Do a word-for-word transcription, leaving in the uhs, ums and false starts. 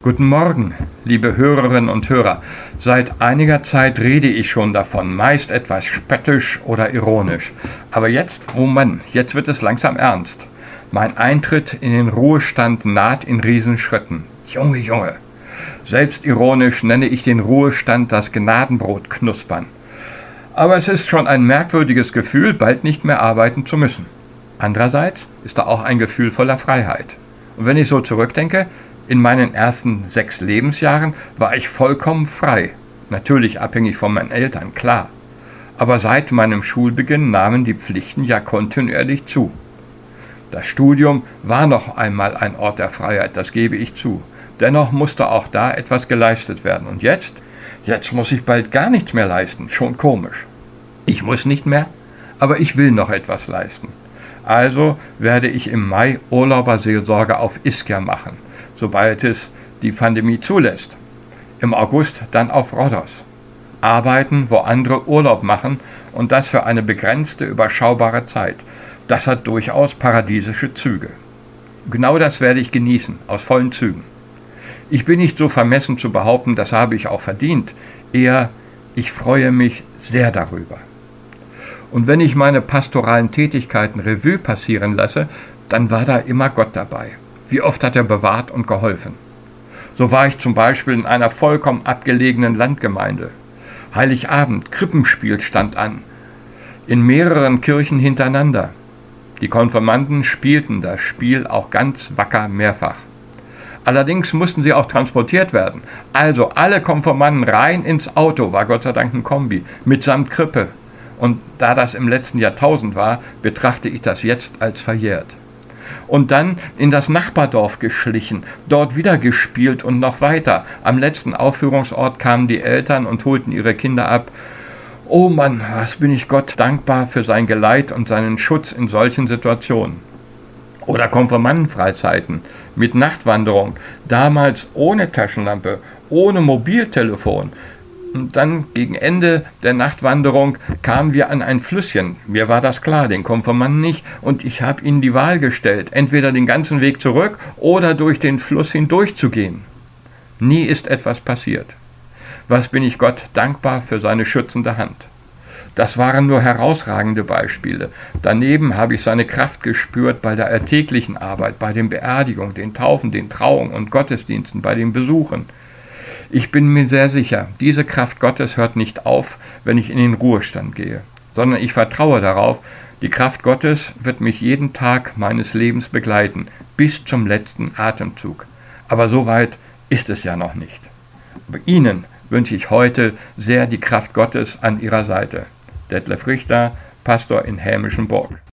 Guten Morgen, liebe Hörerinnen und Hörer. Seit einiger Zeit rede ich schon davon, meist etwas spöttisch oder ironisch. Aber jetzt, oh Mann, jetzt wird es langsam ernst. Mein Eintritt in den Ruhestand naht in Riesenschritten. Junge, Junge. Selbstironisch nenne ich den Ruhestand das Gnadenbrot knuspern. Aber es ist schon ein merkwürdiges Gefühl, bald nicht mehr arbeiten zu müssen. Andererseits ist da auch ein Gefühl voller Freiheit. Und wenn ich so zurückdenke, in meinen ersten sechs Lebensjahren war ich vollkommen frei. Natürlich abhängig von meinen Eltern, klar. Aber seit meinem Schulbeginn nahmen die Pflichten ja kontinuierlich zu. Das Studium war noch einmal ein Ort der Freiheit, das gebe ich zu. Dennoch musste auch da etwas geleistet werden. Und jetzt? Jetzt muss ich bald gar nichts mehr leisten. Schon komisch. Ich muss nicht mehr, aber ich will noch etwas leisten. Also werde ich im Mai Urlauberseelsorge auf Ischia machen, sobald es die Pandemie zulässt. Im August dann auf Rhodos. Arbeiten, wo andere Urlaub machen, und das für eine begrenzte, überschaubare Zeit. Das hat durchaus paradiesische Züge. Genau das werde ich genießen, aus vollen Zügen. Ich bin nicht so vermessen zu behaupten, das habe ich auch verdient. Eher, ich freue mich sehr darüber. Und wenn ich meine pastoralen Tätigkeiten Revue passieren lasse, dann war da immer Gott dabei. Wie oft hat er bewahrt und geholfen. So war ich zum Beispiel in einer vollkommen abgelegenen Landgemeinde. Heiligabend, Krippenspiel stand an, in mehreren Kirchen hintereinander. Die Konfirmanden spielten das Spiel auch ganz wacker mehrfach. Allerdings mussten sie auch transportiert werden. Also alle Konfirmanden rein ins Auto, war Gott sei Dank ein Kombi, mitsamt Krippe. Und da das im letzten Jahrtausend war, betrachte ich das jetzt als verjährt. Und dann in das Nachbardorf geschlichen, dort wieder gespielt und noch weiter. Am letzten Aufführungsort kamen die Eltern und holten ihre Kinder ab. Oh Mann, was bin ich Gott dankbar für sein Geleit und seinen Schutz in solchen Situationen. Oder Konfirmandenfreizeiten mit Nachtwanderung, damals ohne Taschenlampe, ohne Mobiltelefon. Und dann gegen Ende der Nachtwanderung kamen wir an ein Flüsschen. Mir war das klar, den Konfirmanden nicht, und ich habe ihnen die Wahl gestellt, entweder den ganzen Weg zurück oder durch den Fluss hindurch zu gehen. Nie ist etwas passiert. Was bin ich Gott dankbar für seine schützende Hand. Das waren nur herausragende Beispiele. Daneben habe ich seine Kraft gespürt bei der alltäglichen Arbeit, bei den Beerdigungen, den Taufen, den Trauungen und Gottesdiensten, bei den Besuchen. Ich bin mir sehr sicher, diese Kraft Gottes hört nicht auf, wenn ich in den Ruhestand gehe, sondern ich vertraue darauf, die Kraft Gottes wird mich jeden Tag meines Lebens begleiten, bis zum letzten Atemzug. Aber so weit ist es ja noch nicht. Aber Ihnen wünsche ich heute sehr die Kraft Gottes an Ihrer Seite. Detlef Richter, Pastor in Hämischenburg.